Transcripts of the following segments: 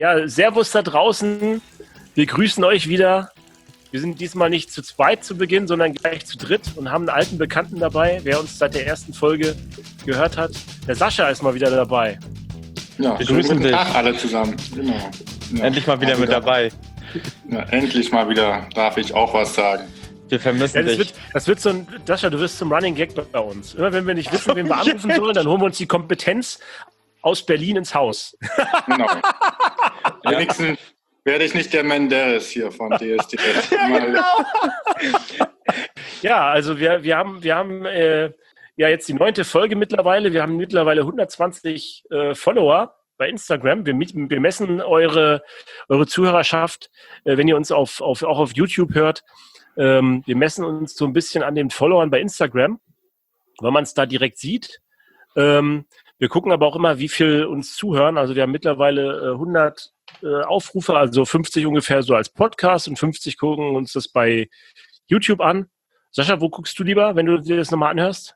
Ja, Servus da draußen. Wir grüßen euch wieder. Wir sind diesmal nicht zu zweit zu Beginn, sondern gleich zu dritt und haben einen alten Bekannten dabei, wer uns seit der ersten Folge gehört hat. Der Sascha ist mal wieder dabei. Ja, wir schönen grüßen guten dich. Tag alle zusammen. Genau. Ja, Endlich mal wieder mit dabei. Ja, endlich mal wieder darf ich auch was sagen. Wir vermissen dich. Das wird so ein, Sascha, du wirst zum Running Gag bei uns. Immer wenn wir nicht wissen, wen wir anrufen sollen, dann holen wir uns die Kompetenz aus Berlin ins Haus. Genau. Wenigstens werde ich nicht der Menderes hier von DSDS. Ja, genau. Ja, also wir haben ja jetzt die 9. Folge mittlerweile. Wir haben mittlerweile 120 Follower bei Instagram. Wir messen eure Zuhörerschaft, wenn ihr uns auch auf YouTube hört. Wir messen uns so ein bisschen an den Followern bei Instagram, weil man es da direkt sieht. Wir gucken aber auch immer, wie viel uns zuhören. Also wir haben mittlerweile 100 Aufrufe, also 50 ungefähr so als Podcast und 50 gucken uns das bei YouTube an. Sascha, wo guckst du lieber, wenn du dir das nochmal anhörst?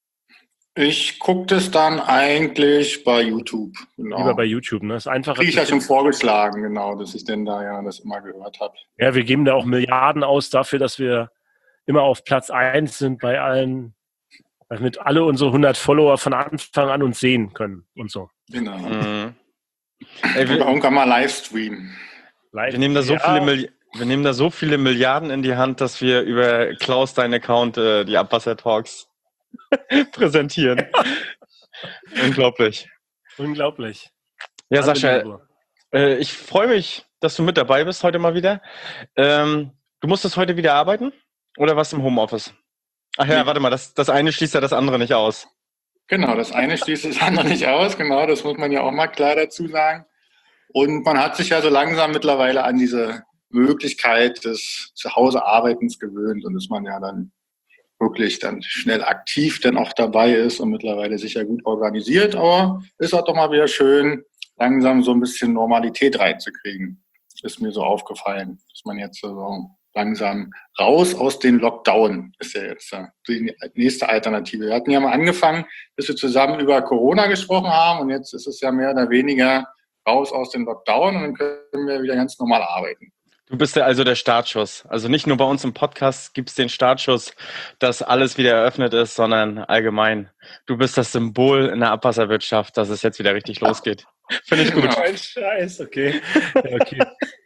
Ich gucke das dann eigentlich bei YouTube. Genau. Lieber bei YouTube, ne? Das ist einfacher. Kriege ich ja schon vorgeschlagen, genau, dass ich denn da ja das immer gehört habe. Ja, wir geben da auch Milliarden aus dafür, dass wir immer auf Platz 1 sind bei allen, damit alle unsere 100 Follower von Anfang an uns sehen können und so. Genau. Mhm. Ey, wir irgendwann mal Livestreamen. Wir nehmen da so viele Milliarden in die Hand, dass wir über Klaus, deinen Account, die Abwasser-Talks präsentieren. Unglaublich. Unglaublich. Ja, Sascha, ich freue mich, dass du mit dabei bist heute mal wieder. Du musstest heute wieder arbeiten oder warst du im Homeoffice? Ach ja, warte mal, das eine schließt ja das andere nicht aus. Genau, das eine schließt das andere nicht aus. Genau, das muss man ja auch mal klar dazu sagen. Und man hat sich ja so langsam mittlerweile an diese Möglichkeit des Zuhause-Arbeitens gewöhnt und dass man ja dann wirklich dann schnell aktiv dann auch dabei ist und mittlerweile sicher gut organisiert. Aber ist auch doch mal wieder schön, langsam so ein bisschen Normalität reinzukriegen. Ist mir so aufgefallen, dass man jetzt so langsam raus aus den Lockdown ist ja jetzt die nächste Alternative. Wir hatten ja mal angefangen, bis wir zusammen über Corona gesprochen haben und jetzt ist es ja mehr oder weniger raus aus den Lockdown und dann können wir wieder ganz normal arbeiten. Du bist ja also der Startschuss. Also nicht nur bei uns im Podcast gibt es den Startschuss, dass alles wieder eröffnet ist, sondern allgemein. Du bist das Symbol in der Abwasserwirtschaft, dass es jetzt wieder richtig losgeht. Finde ich gut. Genau. Ein Scheiß, okay. Okay.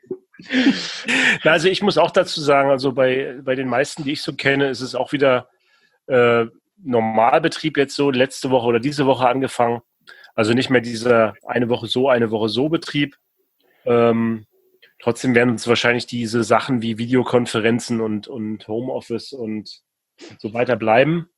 Also ich muss auch dazu sagen, also bei den meisten, die ich so kenne, ist es auch wieder Normalbetrieb jetzt so letzte Woche oder diese Woche angefangen. Also nicht mehr dieser eine Woche so Betrieb. Trotzdem werden uns wahrscheinlich diese Sachen wie Videokonferenzen und Homeoffice und so weiter bleiben.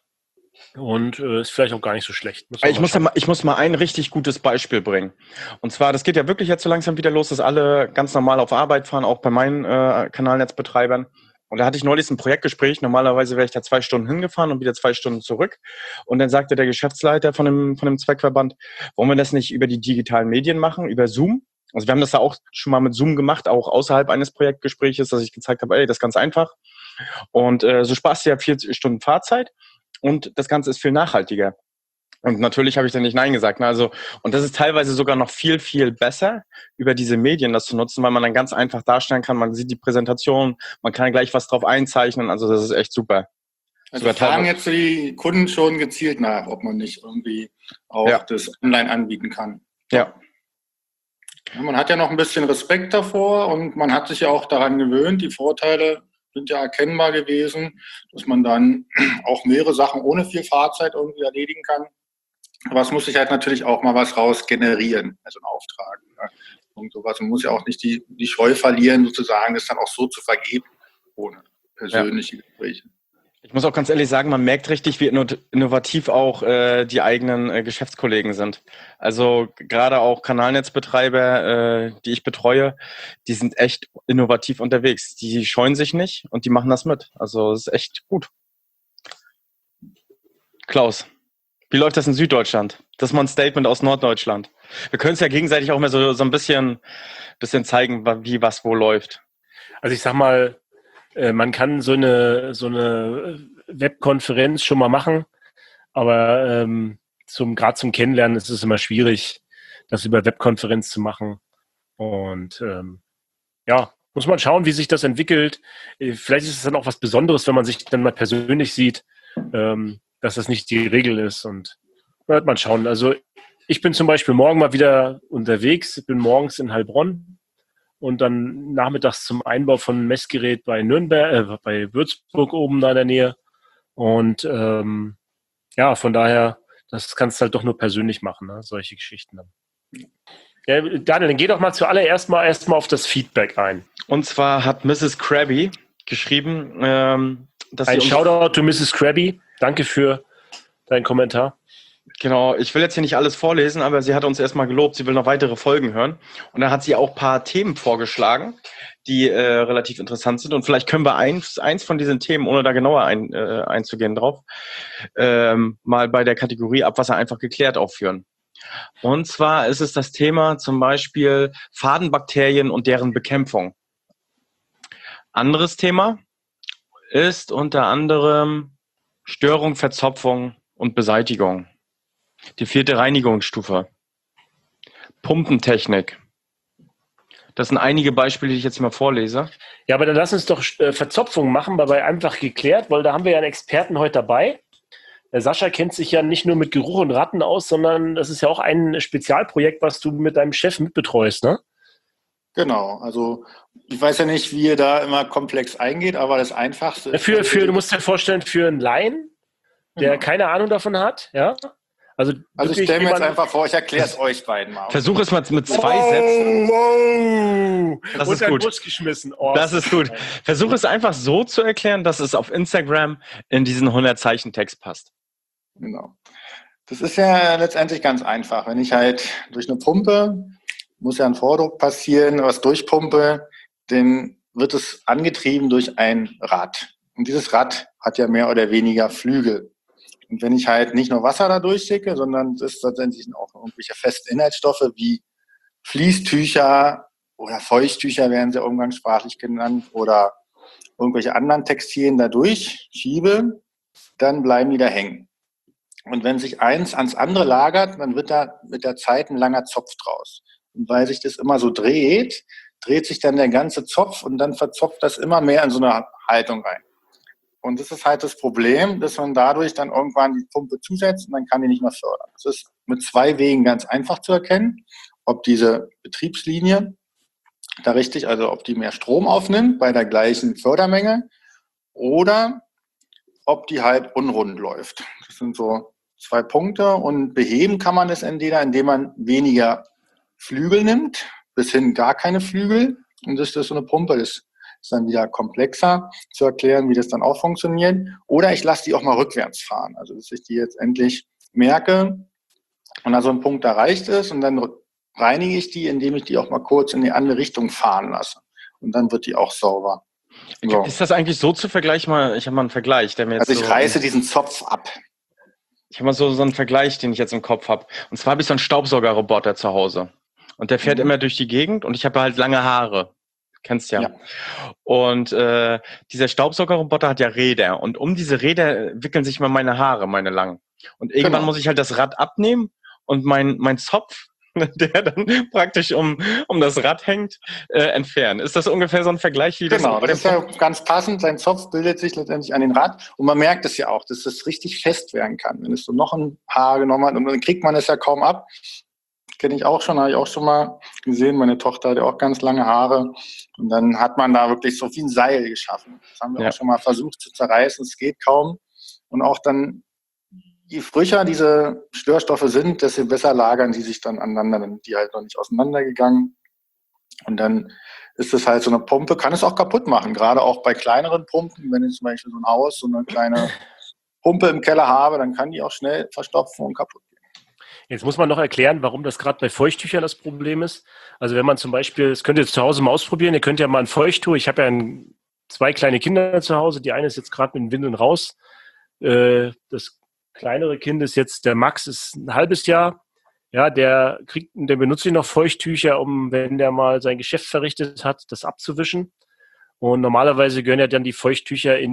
Und ist vielleicht auch gar nicht so schlecht. Ich muss mal ein richtig gutes Beispiel bringen. Und zwar, das geht ja wirklich jetzt so langsam wieder los, dass alle ganz normal auf Arbeit fahren, auch bei meinen Kanalnetzbetreibern. Und da hatte ich neulich ein Projektgespräch. Normalerweise wäre ich da 2 Stunden hingefahren und wieder 2 Stunden zurück. Und dann sagte der Geschäftsleiter von dem Zweckverband, wollen wir das nicht über die digitalen Medien machen, über Zoom? Also wir haben das da auch schon mal mit Zoom gemacht, auch außerhalb eines Projektgespräches, dass ich gezeigt habe, das ist ganz einfach. Und so sparst du ja 40 Stunden Fahrzeit und das Ganze ist viel nachhaltiger. Und natürlich habe ich dann nicht Nein gesagt. Ne? Also, und das ist teilweise sogar noch viel, viel besser, über diese Medien das zu nutzen, weil man dann ganz einfach darstellen kann, man sieht die Präsentation, man kann gleich was drauf einzeichnen. Also das ist echt super. Also fragen jetzt die Kunden schon gezielt nach, ob man nicht irgendwie auch das online anbieten kann. Ja. Ja, man hat ja noch ein bisschen Respekt davor und man hat sich ja auch daran gewöhnt. Die Vorteile sind ja erkennbar gewesen, dass man dann auch mehrere Sachen ohne viel Fahrzeit irgendwie erledigen kann. Aber es muss sich halt natürlich auch mal was raus generieren, also ein Auftrag. Ja. Und sowas. Man muss ja auch nicht die Scheu verlieren, sozusagen, das dann auch so zu vergeben, ohne persönliche Gespräche. Ich muss auch ganz ehrlich sagen, man merkt richtig, wie innovativ auch die eigenen Geschäftskollegen sind. Also gerade auch Kanalnetzbetreiber, die ich betreue, die sind echt innovativ unterwegs. Die scheuen sich nicht und die machen das mit. Also es ist echt gut. Klaus, wie läuft das in Süddeutschland? Das ist mal ein Statement aus Norddeutschland. Wir können es ja gegenseitig auch mal so ein bisschen zeigen, wie was wo läuft. Also ich sag mal, man kann so eine Webkonferenz schon mal machen, aber gerade zum Kennenlernen ist es immer schwierig, das über Webkonferenz zu machen. Und ja, muss man schauen, wie sich das entwickelt. Vielleicht ist es dann auch was Besonderes, wenn man sich dann mal persönlich sieht, dass das nicht die Regel ist. Und da wird man schauen. Also ich bin zum Beispiel morgen mal wieder unterwegs. Ich bin morgens in Heilbronn und dann nachmittags zum Einbau von einem Messgerät bei Nürnberg, bei Würzburg oben da in der Nähe. Und ja, von daher, das kannst du halt doch nur persönlich machen, ne? Solche Geschichten dann. Ja, Daniel, dann geh doch mal zuallererst mal erstmal auf das Feedback ein. Und zwar hat Mrs. Krabby geschrieben, dass Ein sie Shoutout to Mrs. Krabby. Danke für deinen Kommentar. Genau, ich will jetzt hier nicht alles vorlesen, aber sie hat uns erstmal gelobt, sie will noch weitere Folgen hören. Und dann hat sie auch ein paar Themen vorgeschlagen, die relativ interessant sind. Und vielleicht können wir eins von diesen Themen, ohne da genauer einzugehen drauf, mal bei der Kategorie Abwasser einfach geklärt aufführen. Und zwar ist es das Thema zum Beispiel Fadenbakterien und deren Bekämpfung. Anderes Thema ist unter anderem Störung, Verzopfung und Beseitigung. Die 4. Reinigungsstufe. Pumpentechnik. Das sind einige Beispiele, die ich jetzt mal vorlese. Ja, aber dann lass uns doch Verzopfung machen, dabei einfach geklärt, weil da haben wir ja einen Experten heute dabei. Der Sascha kennt sich ja nicht nur mit Geruch und Ratten aus, sondern das ist ja auch ein Spezialprojekt, was du mit deinem Chef mitbetreust, ne? Genau, also ich weiß ja nicht, wie ihr da immer komplex eingeht, aber das Einfachste ist... Du musst dir vorstellen, für einen Laien, der keine Ahnung davon hat, ja? Also ich stelle mir jetzt einfach vor, ich erkläre es euch beiden mal. Versuch es mal mit 2 Sätzen. Wow. Das und ist gut. Bus geschmissen. Oh, das ist gut. Versuch es einfach so zu erklären, dass es auf Instagram in diesen 100-Zeichen-Text passt. Genau. Das ist ja letztendlich ganz einfach. Wenn ich halt durch eine Pumpe, muss ja ein Vordruck passieren, was durchpumpe, dann wird es angetrieben durch ein Rad. Und dieses Rad hat ja mehr oder weniger Flügel. Und wenn ich halt nicht nur Wasser da durchschicke, sondern es ist letztendlich auch irgendwelche festen Inhaltsstoffe wie Fließtücher oder Feuchttücher werden sie umgangssprachlich genannt oder irgendwelche anderen Textilien da durchschiebe, dann bleiben die da hängen. Und wenn sich eins ans andere lagert, dann wird da mit der Zeit ein langer Zopf draus. Und weil sich das immer so dreht, dreht sich dann der ganze Zopf und dann verzopft das immer mehr in so eine Haltung rein. Und das ist halt das Problem, dass man dadurch dann irgendwann die Pumpe zusetzt und dann kann die nicht mehr fördern. Das ist mit 2 Wegen ganz einfach zu erkennen, ob diese Betriebslinie da richtig, also ob die mehr Strom aufnimmt bei der gleichen Fördermenge oder ob die halt unrund läuft. Das sind so 2 Punkte und beheben kann man das entweder, indem man weniger Flügel nimmt, bis hin gar keine Flügel. Und das ist so eine Pumpe, das ist dann wieder komplexer zu erklären, wie das dann auch funktioniert. Oder ich lasse die auch mal rückwärts fahren, also dass ich die jetzt endlich merke und da so ein Punkt erreicht ist und dann reinige ich die, indem ich die auch mal kurz in die andere Richtung fahren lasse. Und dann wird die auch sauber. So. Ist das eigentlich so zu vergleichen? Ich habe mal einen Vergleich, der mir jetzt also ich reiße diesen Zopf ab. Ich habe mal so einen Vergleich, den ich jetzt im Kopf habe. Und zwar habe ich so einen Staubsaugerroboter zu Hause. Und der fährt immer durch die Gegend und ich habe halt lange Haare. Kennst ja. Und dieser Staubsaugerroboter hat ja Räder. Und um diese Räder wickeln sich mal meine Haare, meine langen. Und irgendwann muss ich halt das Rad abnehmen und mein Zopf, der dann praktisch um das Rad hängt, entfernen. Ist das ungefähr so ein Vergleich? Wie das ist ja ganz passend. Sein Zopf bildet sich letztendlich an den Rad. Und man merkt es ja auch, dass das richtig fest werden kann. Wenn es so noch ein Haar genommen hat und dann kriegt man es ja kaum ab. Kenne ich auch schon, habe ich auch schon mal gesehen. Meine Tochter hat ja auch ganz lange Haare. Und dann hat man da wirklich so wie ein Seil geschaffen. Das haben wir auch schon mal versucht zu zerreißen. Es geht kaum. Und auch dann, je frischer diese Störstoffe sind, desto besser lagern die sich dann aneinander. Dann sind die halt noch nicht auseinandergegangen. Und dann ist es halt so eine Pumpe, kann es auch kaputt machen. Gerade auch bei kleineren Pumpen, wenn ich zum Beispiel so ein Haus, so eine kleine Pumpe im Keller habe, dann kann die auch schnell verstopfen und kaputt gehen. Jetzt muss man noch erklären, warum das gerade bei Feuchttüchern das Problem ist. Also wenn man zum Beispiel, das könnt ihr jetzt zu Hause mal ausprobieren, ihr könnt ja mal ein Feuchttuch, ich habe ja 2 kleine Kinder zu Hause, die eine ist jetzt gerade mit den Windeln raus. Das kleinere Kind ist jetzt, der Max ist ein halbes Jahr. Ja, der benutzt ihn noch Feuchttücher, um, wenn der mal sein Geschäft verrichtet hat, das abzuwischen. Und normalerweise gehören ja dann die Feuchttücher in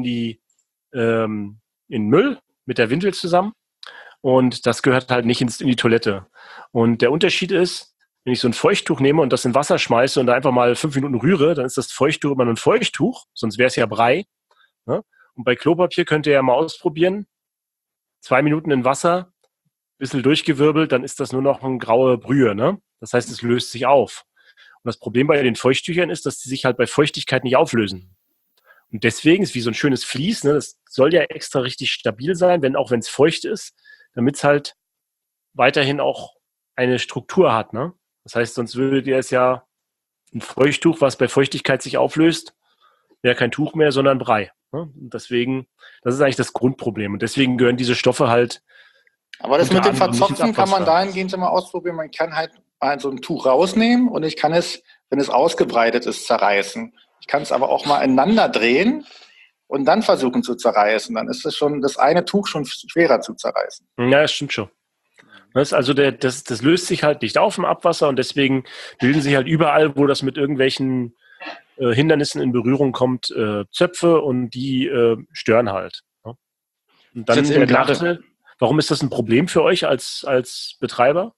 Müll mit der Windel zusammen. Und das gehört halt nicht in die Toilette. Und der Unterschied ist, wenn ich so ein Feuchttuch nehme und das in Wasser schmeiße und da einfach mal 5 Minuten rühre, dann ist das Feuchttuch immer nur ein Feuchttuch, sonst wäre es ja Brei. Ne? Und bei Klopapier könnt ihr ja mal ausprobieren, 2 Minuten in Wasser, bisschen durchgewirbelt, dann ist das nur noch eine graue Brühe. Ne? Das heißt, es löst sich auf. Und das Problem bei den Feuchttüchern ist, dass die sich halt bei Feuchtigkeit nicht auflösen. Und deswegen ist wie so ein schönes Vlies, ne? Das soll ja extra richtig stabil sein, auch wenn es feucht ist, damit es halt weiterhin auch eine Struktur hat. Ne? Das heißt, sonst würdet ihr es ja ein Feuchttuch, was bei Feuchtigkeit sich auflöst, wäre kein Tuch mehr, sondern Brei. Ne? Und deswegen, das ist eigentlich das Grundproblem. Und deswegen gehören diese Stoffe halt. Aber das mit dem Verzopfen kann man dahingehend immer ausprobieren. Man kann halt mal so ein Tuch rausnehmen und ich kann es, wenn es ausgebreitet ist, zerreißen. Ich kann es aber auch mal ineinander drehen und dann versuchen zu zerreißen. Dann ist es schon das eine Tuch schon schwerer zu zerreißen. Ja, das stimmt schon. Das löst sich halt nicht auf im Abwasser und deswegen bilden sich halt überall, wo das mit irgendwelchen Hindernissen in Berührung kommt, Zöpfe und die stören halt. Ne? Und dann der Nachteil, warum ist das ein Problem für euch als Betreiber?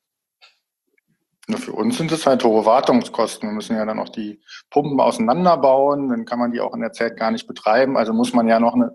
Ja, für uns sind es halt hohe Wartungskosten. Wir müssen ja dann auch die Pumpen auseinanderbauen, dann kann man die auch in der Zeit gar nicht betreiben. Also muss man ja noch eine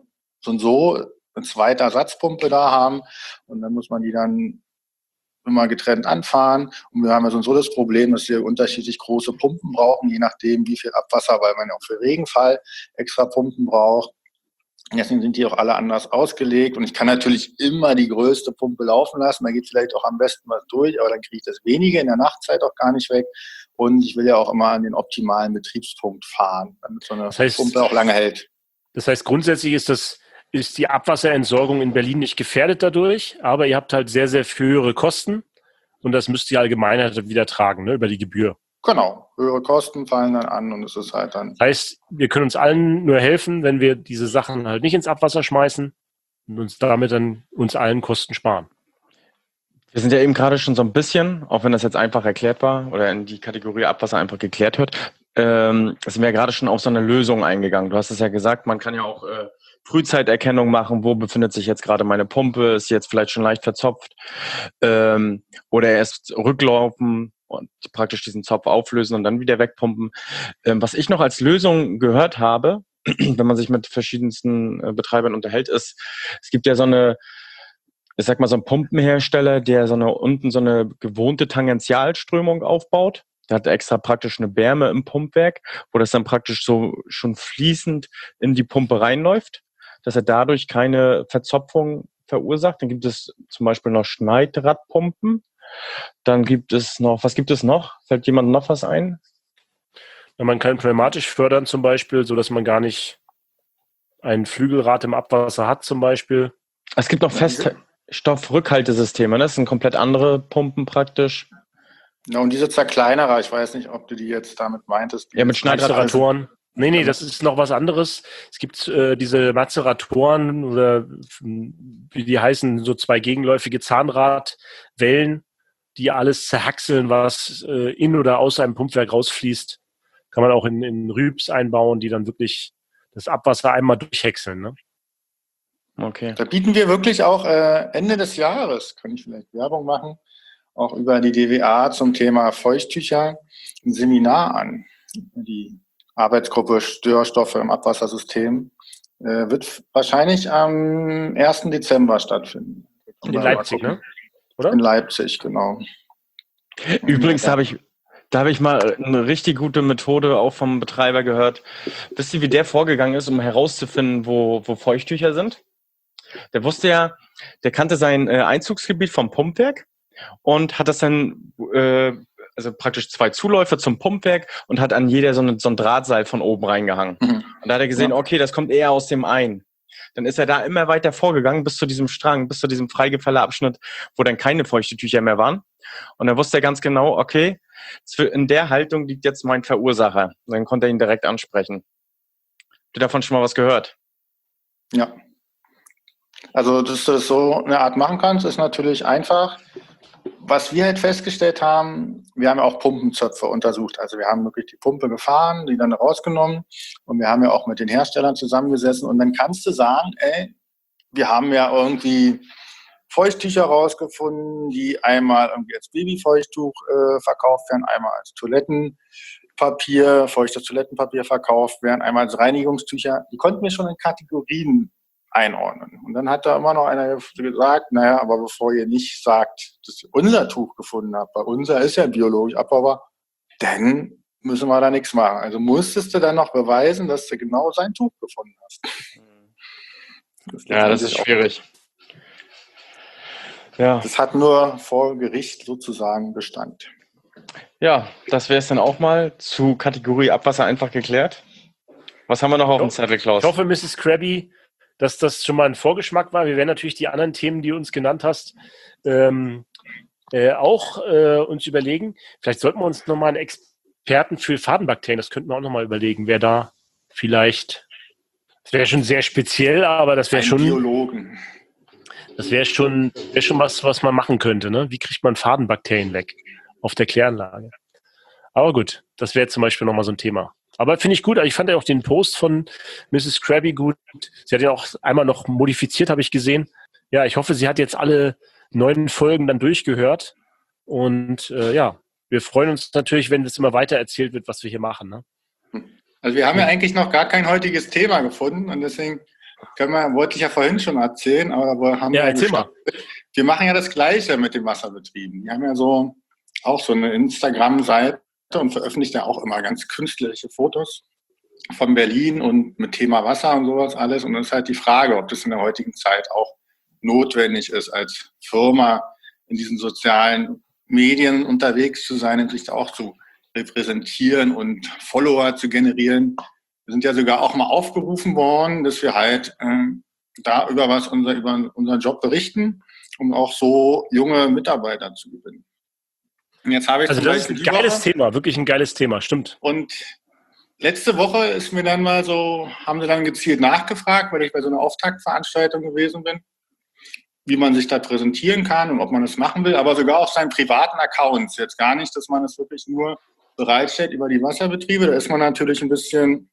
zweite Ersatzpumpe da haben und dann muss man die dann immer getrennt anfahren. Und wir haben ja so das Problem, dass wir unterschiedlich große Pumpen brauchen, je nachdem, wie viel Abwasser, weil man ja auch für Regenfall extra Pumpen braucht. Und deswegen sind die auch alle anders ausgelegt. Und ich kann natürlich immer die größte Pumpe laufen lassen. Da geht vielleicht auch am besten was durch, aber dann kriege ich das wenige in der Nachtzeit auch gar nicht weg. Und ich will ja auch immer an den optimalen Betriebspunkt fahren, damit so eine Pumpe auch lange hält. Das heißt, grundsätzlich ist die Abwasserentsorgung in Berlin nicht gefährdet dadurch, aber ihr habt halt sehr, sehr höhere Kosten und das müsst ihr allgemein halt wieder tragen, ne, über die Gebühr. Genau, höhere Kosten fallen dann an und es ist halt dann... Das heißt, wir können uns allen nur helfen, wenn wir diese Sachen halt nicht ins Abwasser schmeißen und uns damit dann uns allen Kosten sparen. Wir sind ja eben gerade schon so ein bisschen, auch wenn das jetzt einfach erklärt war oder in die Kategorie Abwasser einfach geklärt wird, sind wir ja gerade schon auf so eine Lösung eingegangen. Du hast es ja gesagt, man kann ja auch Frühzeiterkennung machen, wo befindet sich jetzt gerade meine Pumpe, ist sie jetzt vielleicht schon leicht verzopft oder erst rücklaufen und praktisch diesen Zopf auflösen und dann wieder wegpumpen. Was ich noch als Lösung gehört habe, wenn man sich mit verschiedensten Betreibern unterhält, ist, es gibt ja so eine, ich sag mal, so ein Pumpenhersteller, der unten so eine gewohnte Tangentialströmung aufbaut. Der hat extra praktisch eine Bärme im Pumpwerk, wo das dann praktisch so schon fließend in die Pumpe reinläuft, dass er dadurch keine Verzopfung verursacht. Dann gibt es zum Beispiel noch Schneidradpumpen. Dann gibt es noch, was gibt es noch? Fällt jemand noch was ein? Ja, man kann pneumatisch fördern zum Beispiel, sodass man gar nicht ein Flügelrad im Abwasser hat zum Beispiel. Es gibt noch Feststoffrückhaltesysteme, ne? Das sind komplett andere Pumpen praktisch. Ja, und diese Zerkleinerer, ich weiß nicht, ob du die jetzt damit meintest. Ja, mit Schneidratoren. Nee, das ist noch was anderes. Es gibt diese Mazeratoren oder wie die heißen, so 2 gegenläufige Zahnradwellen, die alles zerhackseln, was in oder aus einem Pumpwerk rausfließt. Kann man auch in Rübs einbauen, die dann wirklich das Abwasser einmal durchhäckseln. Ne? Okay. Da bieten wir wirklich auch Ende des Jahres, kann ich vielleicht Werbung machen, auch über die DWA zum Thema Feuchttücher ein Seminar an. Die Arbeitsgruppe Störstoffe im Abwassersystem wird wahrscheinlich am 1. Dezember stattfinden. In Leipzig, ne? Oder? In Leipzig, genau. Übrigens da habe ich mal eine richtig gute Methode auch vom Betreiber gehört. Wisst ihr, wie der vorgegangen ist, um herauszufinden, wo Feuchttücher sind? Der wusste ja, der kannte sein Einzugsgebiet vom Pumpwerk und hat das dann, also praktisch 2 Zuläufe zum Pumpwerk und hat an jeder so ein Drahtseil von oben reingehangen. Mhm. Und da hat er gesehen, okay, das kommt eher aus dem Ein. Dann ist er da immer weiter vorgegangen bis zu diesem Strang, bis zu diesem Freigefälleabschnitt, wo dann keine Feuchtetücher mehr waren. Und dann wusste er ganz genau, okay, in der Haltung liegt jetzt mein Verursacher. Und dann konnte er ihn direkt ansprechen. Habt ihr davon schon mal was gehört? Ja. Also, dass du das so eine Art machen kannst, ist natürlich einfach. Was wir halt festgestellt haben, wir haben ja auch Pumpenzöpfe untersucht. Also wir haben wirklich die Pumpe gefahren, die dann rausgenommen und wir haben ja auch mit den Herstellern zusammengesessen und dann kannst du sagen, wir haben ja irgendwie Feuchttücher rausgefunden, die einmal irgendwie als Babyfeuchttuch verkauft werden, einmal als Toilettenpapier, feuchtes Toilettenpapier verkauft werden, einmal als Reinigungstücher. Die konnten wir schon in Kategorien einordnen. Und dann hat da immer noch einer gesagt, naja, aber bevor ihr nicht sagt, dass ihr unser Tuch gefunden habt, weil unser ist ja biologisch abbaubar, dann müssen wir da nichts machen. Also musstest du dann noch beweisen, dass du genau sein Tuch gefunden hast. Das ist schwierig. Ja. Das hat nur vor Gericht sozusagen Bestand. Ja, das wäre es dann auch mal zu Kategorie Abwasser einfach geklärt. Was haben wir noch auf dem Zettel, Klaus? Ich hoffe, Mrs. Krabby, dass das schon mal ein Vorgeschmack war. Wir werden natürlich die anderen Themen, die du uns genannt hast, auch uns überlegen. Vielleicht sollten wir uns nochmal einen Experten für Fadenbakterien, das könnten wir auch nochmal überlegen, wer da vielleicht, das wäre schon sehr speziell, aber das wäre schon... Biologen. Das wäre schon was man machen könnte. Ne? Wie kriegt man Fadenbakterien weg auf der Kläranlage? Aber gut, das wäre zum Beispiel nochmal so ein Thema. Aber finde ich gut. Ich fand ja auch den Post von Mrs. Krabby gut. Sie hat ja auch einmal noch modifiziert, habe ich gesehen. Ja, ich hoffe, sie hat jetzt alle 9 Folgen dann durchgehört. Und wir freuen uns natürlich, wenn das immer weiter erzählt wird, was wir hier machen. Ne? Also wir haben ja eigentlich noch gar kein heutiges Thema gefunden und deswegen wollte ich ja vorhin schon erzählen, aber haben erzähl mal. Wir machen ja das Gleiche mit den Wasserbetrieben. Die haben ja auch so eine Instagram-Seite und veröffentlichen ja auch immer ganz künstlerische Fotos von Berlin und mit Thema Wasser und sowas alles. Und dann ist halt die Frage, ob das in der heutigen Zeit auch notwendig ist, als Firma in diesen sozialen Medien unterwegs zu sein und sich da auch zu repräsentieren und Follower zu generieren. Wir sind ja sogar auch mal aufgerufen worden, dass wir halt da über unseren Job berichten, um auch so junge Mitarbeiter zu gewinnen. Und jetzt habe ich das ist ein geiles Thema, wirklich ein geiles Thema, stimmt. Und letzte Woche ist mir dann mal haben sie dann gezielt nachgefragt, weil ich bei so einer Auftaktveranstaltung gewesen bin, wie man sich da präsentieren kann und ob man das machen will, aber sogar auf seinen privaten Accounts. Jetzt gar nicht, dass man es wirklich nur bereitstellt über die Wasserbetriebe. Da ist man natürlich ein bisschen...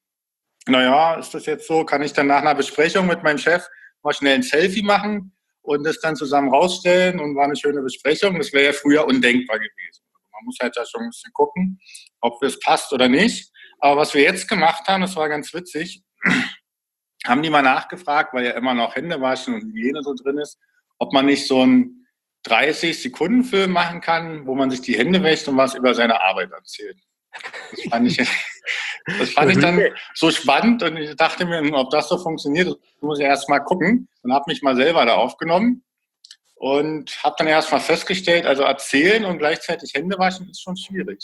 Naja, ist das jetzt so? Kann ich dann nach einer Besprechung mit meinem Chef mal schnell ein Selfie machen und das dann zusammen rausstellen und war eine schöne Besprechung? Das wäre ja früher undenkbar gewesen. Man muss halt da schon ein bisschen gucken, ob es passt oder nicht. Aber was wir jetzt gemacht haben, das war ganz witzig, haben die mal nachgefragt, weil ja immer noch Händewaschen und Hygiene so drin ist, ob man nicht so einen 30-Sekunden-Film machen kann, wo man sich die Hände wäscht und was über seine Arbeit erzählt. Das fand ich dann so spannend und ich dachte mir, ob das so funktioniert, muss ich erst mal gucken und habe mich mal selber da aufgenommen und habe dann erst mal festgestellt, also erzählen und gleichzeitig Hände waschen ist schon schwierig.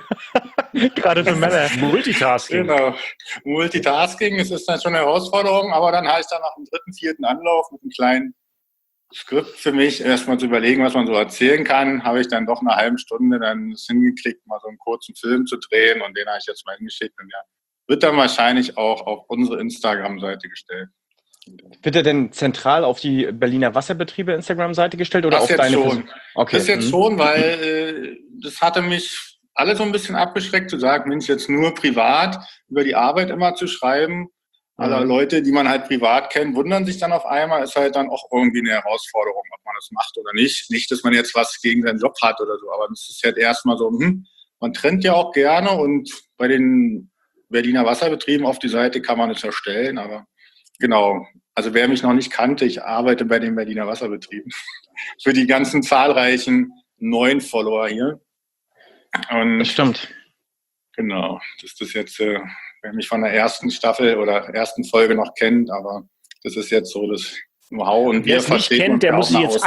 Gerade für Männer. Multitasking. Genau. Multitasking, es ist dann schon eine Herausforderung, aber dann heißt dann nach dem 3., 4. Anlauf mit einem kleinen Skript für mich, erstmal zu überlegen, was man so erzählen kann, habe ich dann doch eine halbe Stunde dann hingeklickt, mal so einen kurzen Film zu drehen und den habe ich jetzt mal hingeschickt und wird dann wahrscheinlich auch auf unsere Instagram-Seite gestellt. Wird er denn zentral auf die Berliner Wasserbetriebe Instagram-Seite gestellt oder das auf jetzt deine schon. Okay. Das jetzt schon, weil das hatte mich alle so ein bisschen abgeschreckt zu sagen, Mensch, jetzt nur privat über die Arbeit immer zu schreiben. Alle Leute, die man halt privat kennt, wundern sich dann auf einmal, ist halt dann auch irgendwie eine Herausforderung, ob man das macht oder nicht. Nicht, dass man jetzt was gegen seinen Job hat oder so, aber das ist halt erstmal so, man trennt ja auch gerne und bei den Berliner Wasserbetrieben auf die Seite kann man es erstellen, aber genau. Also wer mich noch nicht kannte, ich arbeite bei den Berliner Wasserbetrieben für die ganzen zahlreichen neuen Follower hier. Und das stimmt. Genau, das ist jetzt... wer mich von der ersten Staffel oder ersten Folge noch kennt, aber das ist jetzt so das Know-how. Und wer es nicht kennt, der muss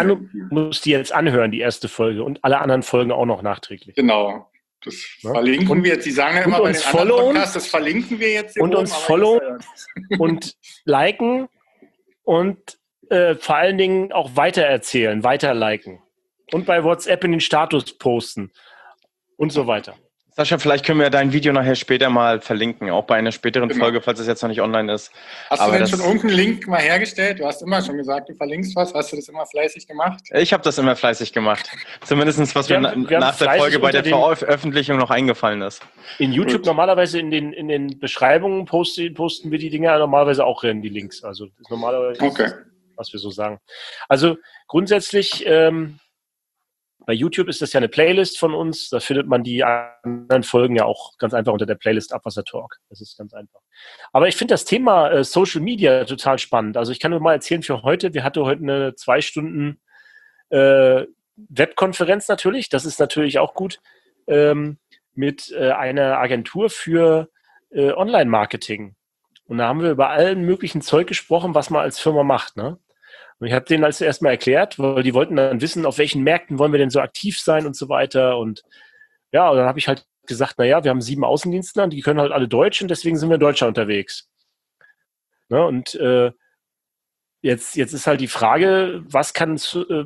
die jetzt anhören, die erste Folge und alle anderen Folgen auch noch nachträglich. Genau, das verlinken wir jetzt. Die sagen ja immer bei den anderen Podcasts, das verlinken wir jetzt hier und uns followen und liken und vor allen Dingen auch weitererzählen, weiterliken und bei WhatsApp in den Status posten und so weiter. Sascha, vielleicht können wir dein Video nachher später mal verlinken, auch bei einer späteren Folge, falls es jetzt noch nicht online ist. Hast du denn schon irgendeinen Link mal hergestellt? Du hast immer schon gesagt, du verlinkst was. Hast du das immer fleißig gemacht? Ich habe das immer fleißig gemacht. Zumindest was mir nach der Folge bei der Veröffentlichung noch eingefallen ist. In YouTube normalerweise in den Beschreibungen posten wir die Dinger normalerweise auch in die Links. Also das ist normalerweise. Okay. was wir so sagen. Also grundsätzlich, bei YouTube ist das ja eine Playlist von uns. Da findet man die anderen Folgen ja auch ganz einfach unter der Playlist Abwasser Talk. Das ist ganz einfach. Aber ich finde das Thema Social Media total spannend. Also ich kann nur mal erzählen für heute. Wir hatten heute eine 2 Stunden Webkonferenz natürlich. Das ist natürlich auch gut. Mit einer Agentur für Online-Marketing. Und da haben wir über allen möglichen Zeug gesprochen, was man als Firma macht, ne? Und ich habe denen also erstmal erklärt, weil die wollten dann wissen, auf welchen Märkten wollen wir denn so aktiv sein und so weiter. Und ja, und dann habe ich halt gesagt, naja, wir haben 7 Außendienstler, die können halt alle Deutsch und deswegen sind wir in Deutschland unterwegs. Ne? Und jetzt ist halt die Frage, was kann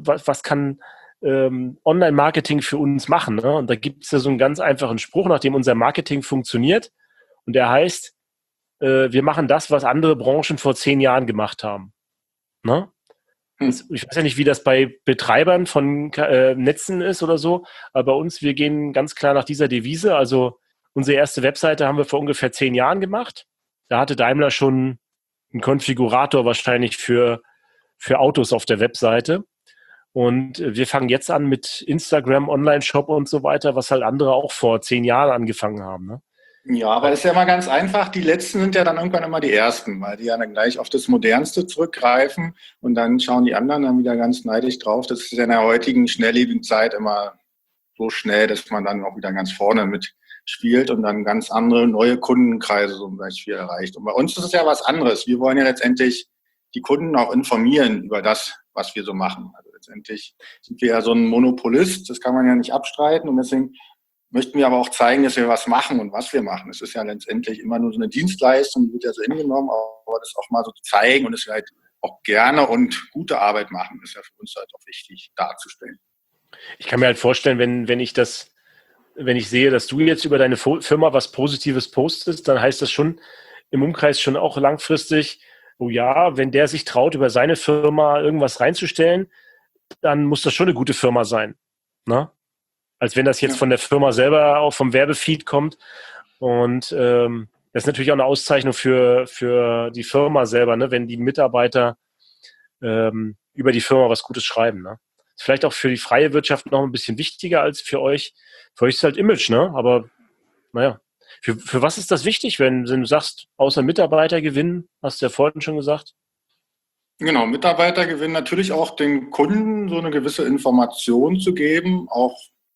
Online-Marketing für uns machen? Ne? Und da gibt es ja so einen ganz einfachen Spruch, nach dem unser Marketing funktioniert. Und der heißt, wir machen das, was andere Branchen vor 10 Jahren gemacht haben. Ne? Ich weiß ja nicht, wie das bei Betreibern von Netzen ist oder so, aber bei uns, wir gehen ganz klar nach dieser Devise. Also unsere erste Webseite haben wir vor ungefähr 10 Jahren gemacht. Da hatte Daimler schon einen Konfigurator wahrscheinlich für Autos auf der Webseite. Und wir fangen jetzt an mit Instagram, Online-Shop und so weiter, was halt andere auch vor 10 Jahren angefangen haben. Ne? Ja, aber das ist ja mal ganz einfach. Die Letzten sind ja dann irgendwann immer die Ersten, weil die ja dann gleich auf das Modernste zurückgreifen und dann schauen die anderen dann wieder ganz neidisch drauf. Das ist ja in der heutigen schnelllebigen Zeit immer so schnell, dass man dann auch wieder ganz vorne mitspielt und dann ganz andere neue Kundenkreise zum Beispiel erreicht. Und bei uns ist es ja was anderes. Wir wollen ja letztendlich die Kunden auch informieren über das, was wir so machen. Also letztendlich sind wir ja so ein Monopolist, das kann man ja nicht abstreiten und deswegen möchten wir aber auch zeigen, dass wir was machen und was wir machen. Es ist ja letztendlich immer nur so eine Dienstleistung, die wird ja so hingenommen, aber das auch mal so zu zeigen und dass wir halt auch gerne und gute Arbeit machen, ist ja für uns halt auch wichtig darzustellen. Ich kann mir halt vorstellen, wenn ich sehe, dass du jetzt über deine Firma was Positives postest, dann heißt das schon im Umkreis schon auch langfristig, oh ja, wenn der sich traut, über seine Firma irgendwas reinzustellen, dann muss das schon eine gute Firma sein, ne? Als wenn das jetzt von der Firma selber auch vom Werbefeed kommt. Und das ist natürlich auch eine Auszeichnung für die Firma selber, ne? Wenn die Mitarbeiter über die Firma was Gutes schreiben. Ne? Ist vielleicht auch für die freie Wirtschaft noch ein bisschen wichtiger als für euch. Für euch ist halt Image, ne? Aber naja. Für was ist das wichtig, wenn du sagst, außer Mitarbeitergewinn, hast du ja vorhin schon gesagt? Genau, Mitarbeitergewinn, natürlich auch den Kunden so eine gewisse Information zu geben, auch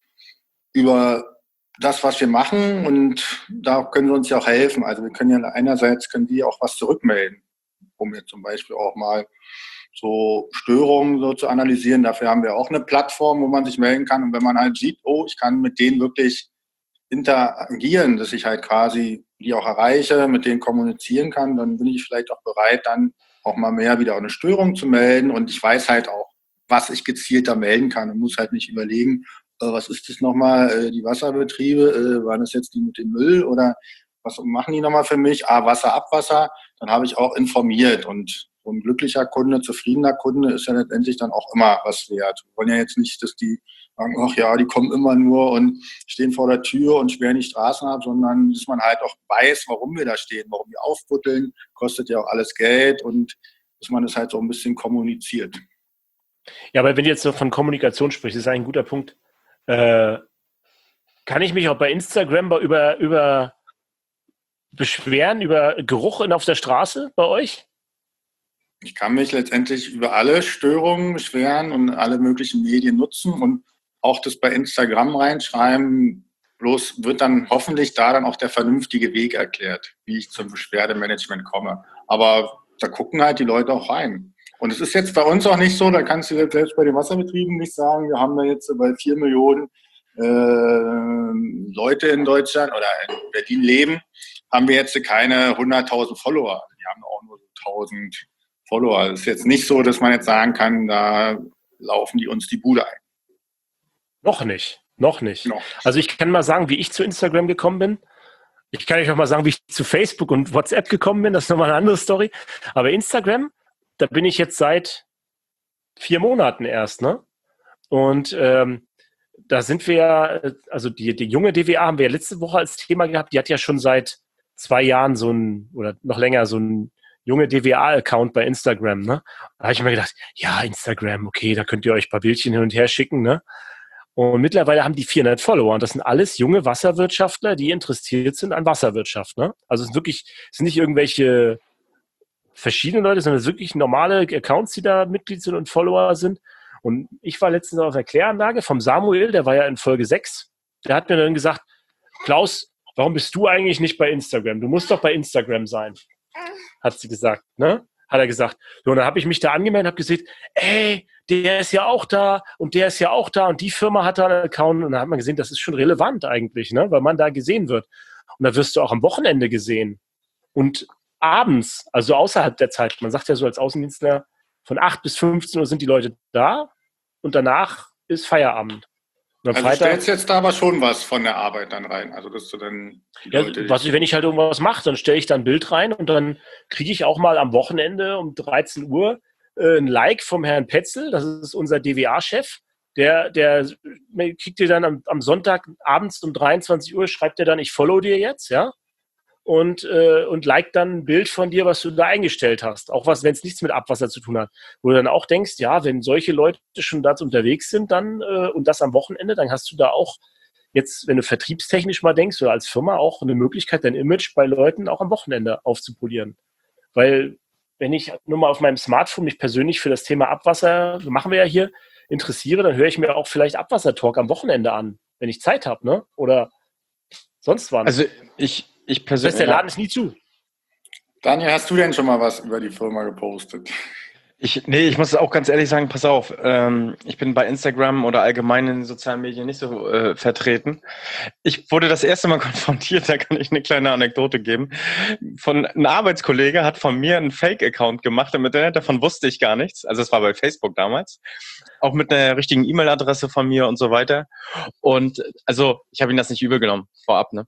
über das, was wir machen, und da können sie uns ja auch helfen. Also wir können ja einerseits, können die auch was zurückmelden, um jetzt zum Beispiel auch mal so Störungen so zu analysieren. Dafür haben wir auch eine Plattform, wo man sich melden kann. Und wenn man halt sieht, oh, ich kann mit denen wirklich interagieren, dass ich halt quasi die auch erreiche, mit denen kommunizieren kann, dann bin ich vielleicht auch bereit, dann auch mal mehr wieder eine Störung zu melden. Und ich weiß halt auch, was ich gezielter melden kann und muss halt nicht überlegen, was ist das nochmal, die Wasserbetriebe, waren das jetzt die mit dem Müll oder was machen die nochmal für mich? Wasser, Abwasser, dann habe ich auch informiert, und so ein glücklicher Kunde, zufriedener Kunde ist ja letztendlich dann auch immer was wert. Wir wollen ja jetzt nicht, dass die sagen, ach ja, die kommen immer nur und stehen vor der Tür und sperren die Straßen ab, sondern dass man halt auch weiß, warum wir da stehen, warum wir aufbuddeln, kostet ja auch alles Geld, und dass man das halt so ein bisschen kommuniziert. Ja, aber wenn du jetzt so von Kommunikation sprichst, ist ein guter Punkt. Kann ich mich auch bei Instagram über beschweren, über Geruch auf der Straße bei euch? Ich kann mich letztendlich über alle Störungen beschweren und alle möglichen Medien nutzen und auch das bei Instagram reinschreiben. Bloß wird dann hoffentlich da dann auch der vernünftige Weg erklärt, wie ich zum Beschwerdemanagement komme. Aber da gucken halt die Leute auch rein. Und es ist jetzt bei uns auch nicht so, da kannst du jetzt selbst bei den Wasserbetrieben nicht sagen, wir haben da jetzt bei 4 Millionen Leute in Deutschland oder in Berlin leben, haben wir jetzt keine 100.000 Follower. Die haben auch nur so 1.000 Follower. Es ist jetzt nicht so, dass man jetzt sagen kann, da laufen die uns die Bude ein. Noch nicht. Also ich kann mal sagen, wie ich zu Instagram gekommen bin. Ich kann euch auch mal sagen, wie ich zu Facebook und WhatsApp gekommen bin. Das ist nochmal eine andere Story. Aber Instagram, da bin ich jetzt seit 4 Monaten erst, ne? Und da sind wir ja, also die junge DWA haben wir ja letzte Woche als Thema gehabt. Die hat ja schon seit 2 Jahren so ein, oder noch länger, so ein junge DWA-Account bei Instagram, ne? Da habe ich mir gedacht, ja, Instagram, okay, da könnt ihr euch ein paar Bildchen hin und her schicken, ne? Und mittlerweile haben die 400 Follower und das sind alles junge Wasserwirtschaftler, die interessiert sind an Wasserwirtschaft, ne? Also es sind wirklich, es sind nicht irgendwelche verschiedene Leute, sondern es sind wirklich normale Accounts, die da Mitglied sind und Follower sind. Und ich war letztens auf der Kläranlage vom Samuel, der war ja in Folge 6. Der hat mir dann gesagt, Klaus, warum bist du eigentlich nicht bei Instagram? Du musst doch bei Instagram sein, hat sie gesagt, ne? Hat er gesagt. So, und dann habe ich mich da angemeldet und habe gesehen, ey, der ist ja auch da und der ist ja auch da und die Firma hat da einen Account. Und dann hat man gesehen, das ist schon relevant eigentlich, ne? Weil man da gesehen wird. Und da wirst du auch am Wochenende gesehen. Und abends, also außerhalb der Zeit, man sagt ja so als Außendienstler, von 8 bis 15 Uhr sind die Leute da und danach ist Feierabend. Und also stellst jetzt da aber schon was von der Arbeit dann rein, also dass du dann die Leute... Wenn ich halt irgendwas mache, dann stelle ich da ein Bild rein und dann kriege ich auch mal am Wochenende um 13 Uhr ein Like vom Herrn Petzel, das ist unser DWA-Chef, der kriegt dir dann am Sonntag abends um 23 Uhr, schreibt er dann, ich follow dir jetzt, ja, und like dann ein Bild von dir, was du da eingestellt hast. Auch was, wenn es nichts mit Abwasser zu tun hat. Wo du dann auch denkst, ja, wenn solche Leute schon da unterwegs sind, dann und das am Wochenende, dann hast du da auch jetzt, wenn du vertriebstechnisch mal denkst oder als Firma auch eine Möglichkeit, dein Image bei Leuten auch am Wochenende aufzupolieren. Weil wenn ich nur mal auf meinem Smartphone mich persönlich für das Thema Abwasser, machen wir ja hier, interessiere, dann höre ich mir auch vielleicht Abwassertalk am Wochenende an, wenn ich Zeit habe, ne? Oder sonst wann. Also ich persönlich... Der Laden ist nie zu. Daniel, hast du denn schon mal was über die Firma gepostet? Ich muss auch ganz ehrlich sagen, pass auf, ich bin bei Instagram oder allgemein in den sozialen Medien nicht so vertreten. Ich wurde das erste Mal konfrontiert, da kann ich eine kleine Anekdote geben. Ein Arbeitskollege hat von mir einen Fake-Account gemacht, im Internet, davon wusste ich gar nichts. Also es war bei Facebook damals. Auch mit einer richtigen E-Mail-Adresse von mir und so weiter. Und also ich habe ihm das nicht übel genommen, vorab, ne?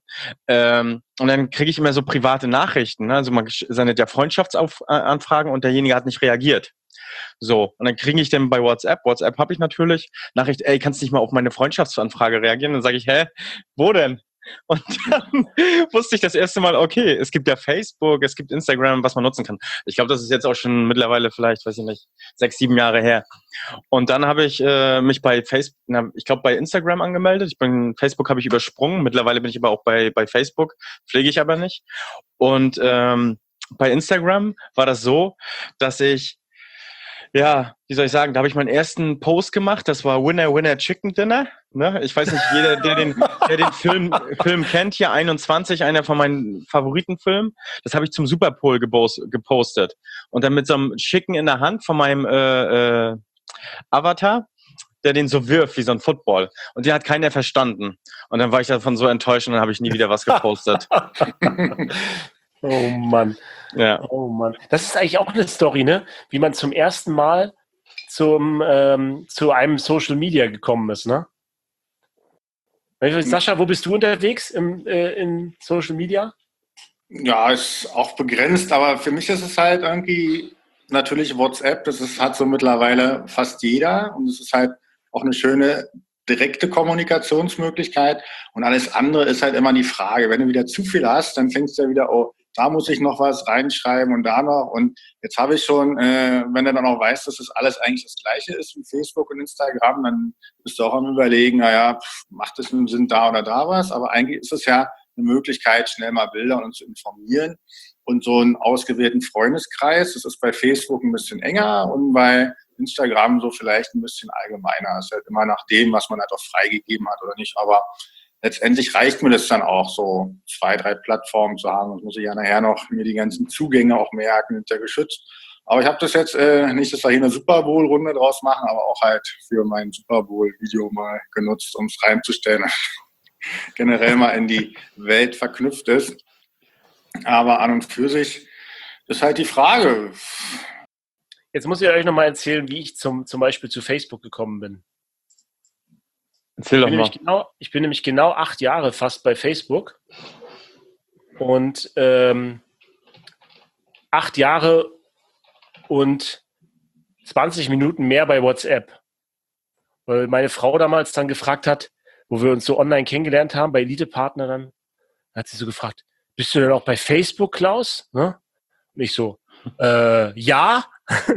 Und dann kriege ich immer so private Nachrichten, ne? Also man sendet ja Freundschaftsanfragen und derjenige hat nicht reagiert. So, und dann kriege ich dann bei WhatsApp habe ich natürlich, Nachricht, ey, kannst du nicht mal auf meine Freundschaftsanfrage reagieren? Dann sage ich, wo denn? Und dann wusste ich das erste Mal, okay, es gibt ja Facebook, es gibt Instagram, was man nutzen kann. Ich glaube, das ist jetzt auch schon mittlerweile vielleicht, weiß ich nicht, 6, 7 Jahre her. Und dann habe ich mich bei Facebook, ich glaube bei Instagram angemeldet. Facebook habe ich übersprungen. Mittlerweile bin ich aber auch bei Facebook, pflege ich aber nicht. Und bei Instagram war das so, dass ich ja, wie soll ich sagen, da habe ich meinen ersten Post gemacht, das war Winner, Winner, Chicken Dinner. Ne? Ich weiß nicht, jeder, der den Film kennt, hier 21, einer von meinen Favoritenfilmen, das habe ich zum Super Bowl gepostet. Und dann mit so einem Chicken in der Hand von meinem Avatar, der den so wirft wie so ein Football. Und den hat keiner verstanden. Und dann war ich davon so enttäuscht und dann habe ich nie wieder was gepostet. Oh Mann. Ja. Oh Mann. Das ist eigentlich auch eine Story, ne? Wie man zum ersten Mal zu einem Social Media gekommen ist, ne? Sascha, wo bist du unterwegs in Social Media? Ja, ist auch begrenzt, aber für mich ist es halt irgendwie natürlich WhatsApp, hat so mittlerweile fast jeder und es ist halt auch eine schöne direkte Kommunikationsmöglichkeit und alles andere ist halt immer die Frage, wenn du wieder zu viel hast, dann fängst du ja wieder, oh, da muss ich noch was reinschreiben und da noch und jetzt habe ich schon, wenn du dann auch weißt, dass das alles eigentlich das Gleiche ist wie Facebook und Instagram, dann bist du auch am Überlegen, naja, macht es einen Sinn da oder da was, aber eigentlich ist es ja eine Möglichkeit, schnell mal Bilder und zu informieren und so einen ausgewählten Freundeskreis, das ist bei Facebook ein bisschen enger und bei Instagram so vielleicht ein bisschen allgemeiner. Es ist halt immer nach dem, was man halt auch freigegeben hat oder nicht. Aber letztendlich reicht mir das dann auch, so 2, 3 Plattformen zu haben. Das muss ich ja nachher noch mir die ganzen Zugänge auch merken, hinter geschützt. Aber ich habe das jetzt nicht, dass wir hier eine Super Bowl-Runde draus machen, aber auch halt für mein Super Bowl-Video mal genutzt, um es reinzustellen. Generell mal in die Welt verknüpft ist. Aber an und für sich ist halt die Frage. Jetzt muss ich euch nochmal erzählen, wie ich zum Beispiel zu Facebook gekommen bin. Erzähl doch mal. Ich bin nämlich genau 8 Jahre fast bei Facebook und 8 Jahre und 20 Minuten mehr bei WhatsApp. Weil meine Frau damals dann gefragt hat, wo wir uns so online kennengelernt haben, bei Elite-Partnern, dann hat sie so gefragt, bist du denn auch bei Facebook, Klaus? Ne? Und ich so, Ja.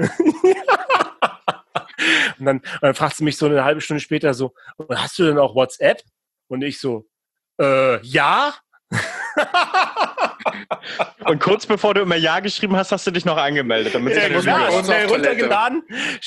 Und dann fragt sie mich so eine halbe Stunde später so, hast du denn auch WhatsApp? Und ich so, ja. Und kurz bevor du immer Ja geschrieben hast, hast du dich noch angemeldet. Damit Ja, genau, schnell runtergeladen.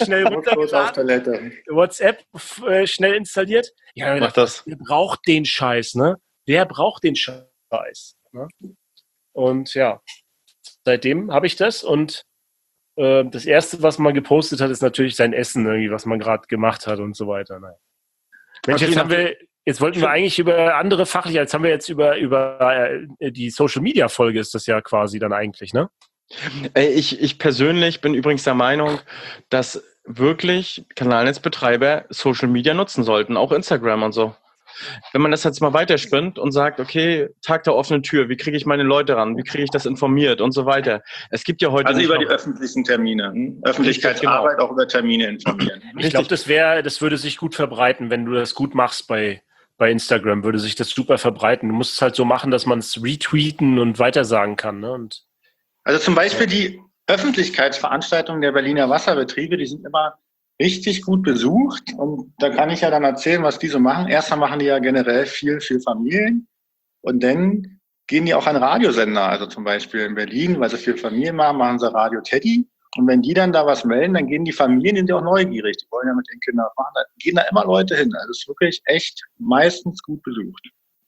WhatsApp schnell installiert. Ja, mach das. Wer braucht den Scheiß, ne? Wer braucht den Scheiß? Ne? Und ja, seitdem habe ich das und das Erste, was man gepostet hat, ist natürlich sein Essen, irgendwie, was man gerade gemacht hat und so weiter. Nein. Mensch, jetzt wollten wir eigentlich über andere fachliche, jetzt haben wir jetzt über die Social-Media-Folge ist das ja quasi dann eigentlich, ne? Ich persönlich bin übrigens der Meinung, dass wirklich Kanalnetzbetreiber Social Media nutzen sollten, auch Instagram und so. Wenn man das jetzt mal weiterspinnt und sagt, okay, Tag der offenen Tür, wie kriege ich meine Leute ran, wie kriege ich das informiert und so weiter. Es gibt ja heute... Also über die öffentlichen Termine, Öffentlichkeitsarbeit auch über Termine informieren. Ich glaube, das würde sich gut verbreiten, wenn du das gut machst bei Instagram, würde sich das super verbreiten. Du musst es halt so machen, dass man es retweeten und weitersagen kann. Ne? Also zum Beispiel die Öffentlichkeitsveranstaltungen der Berliner Wasserbetriebe, die sind immer richtig gut besucht und da kann ich ja dann erzählen, was die so machen. Erstmal machen die ja generell viel für Familien und dann gehen die auch an Radiosender, also zum Beispiel in Berlin, weil sie viel Familien machen, machen sie Radio Teddy und wenn die dann da was melden, dann gehen die Familien, sind ja auch neugierig, die wollen ja mit den Kindern machen, da gehen da immer Leute hin. Also es ist wirklich echt meistens gut besucht.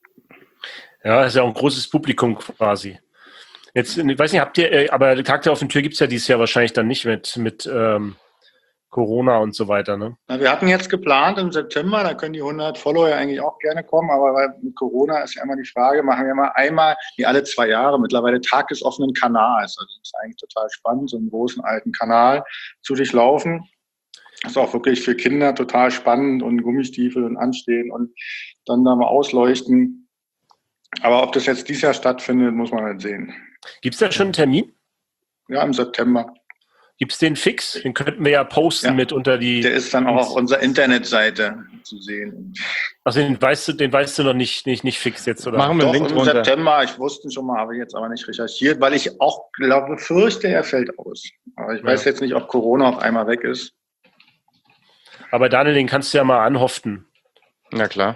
Ja, ist ja auch ein großes Publikum quasi. Jetzt, ich weiß nicht, aber Tag der offenen Tür gibt es ja dieses Jahr wahrscheinlich dann nicht mit Corona und so weiter, ne? Na, wir hatten jetzt geplant im September, da können die 100 Follower ja eigentlich auch gerne kommen, aber weil mit Corona ist ja immer die Frage, machen wir mal einmal, wie alle 2 Jahre, mittlerweile Tag des offenen Kanals. Also das ist eigentlich total spannend, so einen großen alten Kanal zu durchlaufen. Das ist auch wirklich für Kinder total spannend und Gummistiefel und anstehen und dann da mal ausleuchten. Aber ob das jetzt dieses Jahr stattfindet, muss man halt sehen. Gibt es da schon einen Termin? Ja, im September. Gibt es den fix? Den könnten wir ja posten mit unter die... Der ist dann auch auf unserer Internetseite zu sehen. Also den weißt du noch nicht fix jetzt, oder? Machen wir Doch, einen Link im drunter. September, ich wusste schon mal, habe ich jetzt aber nicht recherchiert, weil ich auch befürchte, er fällt aus. Aber ich weiß jetzt nicht, ob Corona auf einmal weg ist. Aber Daniel, den kannst du ja mal anhoften. Na klar.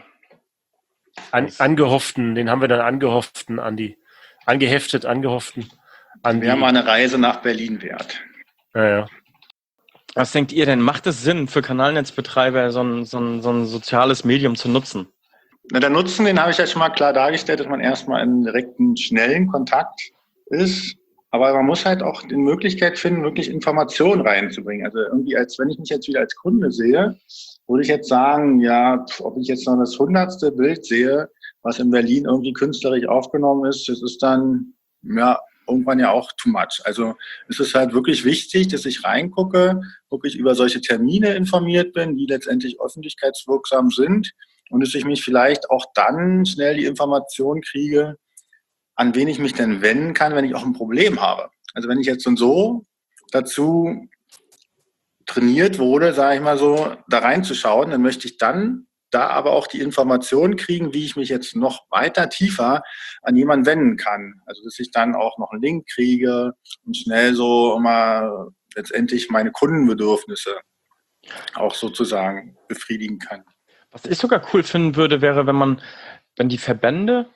Angehofften, den haben wir dann angehofften an die... angehofften. Wäre mal eine Reise nach Berlin wert. Ja. Was denkt ihr denn? Macht es Sinn für Kanalnetzbetreiber, so ein soziales Medium zu nutzen? Na, der Nutzen, den habe ich ja schon mal klar dargestellt, dass man erstmal in direkten, schnellen Kontakt ist. Aber man muss halt auch die Möglichkeit finden, wirklich Informationen reinzubringen. Also irgendwie, als wenn ich mich jetzt wieder als Kunde sehe, würde ich jetzt sagen, ja, ob ich jetzt noch das 100. Bild sehe, was in Berlin irgendwie künstlerisch aufgenommen ist, das ist dann, ja, irgendwann ja auch too much. Also es ist halt wirklich wichtig, dass ich reingucke, wirklich über solche Termine informiert bin, die letztendlich öffentlichkeitswirksam sind und dass ich mich vielleicht auch dann schnell die Information kriege, an wen ich mich denn wenden kann, wenn ich auch ein Problem habe. Also wenn ich jetzt so dazu trainiert wurde, sage ich mal so, da reinzuschauen, dann möchte ich dann da aber auch die Informationen kriegen, wie ich mich jetzt noch weiter tiefer an jemanden wenden kann. Also dass ich dann auch noch einen Link kriege und schnell so immer letztendlich meine Kundenbedürfnisse auch sozusagen befriedigen kann. Was ich sogar cool finden würde, wäre, wenn die Verbände